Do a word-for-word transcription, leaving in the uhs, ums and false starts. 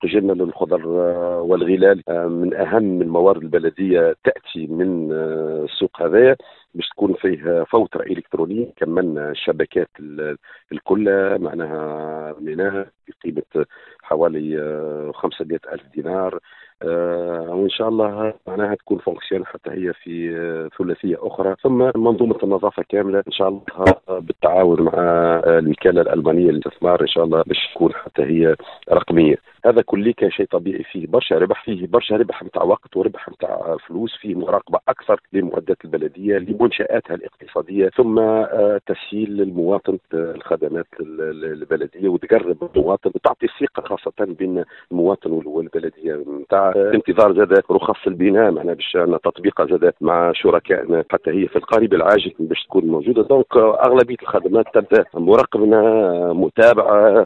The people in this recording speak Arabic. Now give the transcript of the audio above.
سوق جمل الخضر والغلال من أهم الموارد البلدية تأتي من السوق هذا، باش تكون فيه فوترة إلكترونية. كملنا الشبكات الكل معناها بناها بقيمة حوالي خمسمائة ألف دينار، وإن شاء الله معناها تكون فونكسيون حتى هي في ثلاثية أخرى. ثم منظومة النظافة كاملة إن شاء الله بالتعاون مع الوكالة الألمانية للاستثمار إن شاء الله باش تكون حتى هي رقمية. هذا كليك شيء طبيعي، فيه برشا ربح، فيه برشا ربح نتاع وقت وربح نتاع فلوس، فيه مراقبة أكثر للمعدات البلدية لمنشآتها الاقتصادية، ثم تسهيل للمواطن الخدمات البلدية وتقرب المواطن وتعطي ثقة خاصة بين المواطن والبلدية نتاع انتظار زاد رخص البناء معنا باش تطبيقها زاد مع شركائنا حتى هي في القريب العاجل باش تكون موجودة. دونك أغلبية الخدمات تبدأ مراقبة متابعة